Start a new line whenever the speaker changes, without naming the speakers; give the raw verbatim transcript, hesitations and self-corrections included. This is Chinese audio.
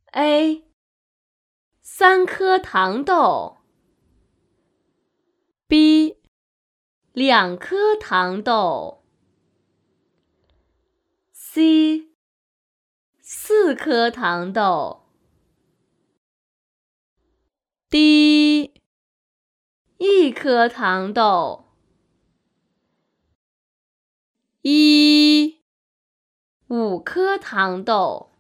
A 三颗糖豆 B 两颗糖豆 C 四颗糖豆 D 一颗糖豆 E 五颗糖豆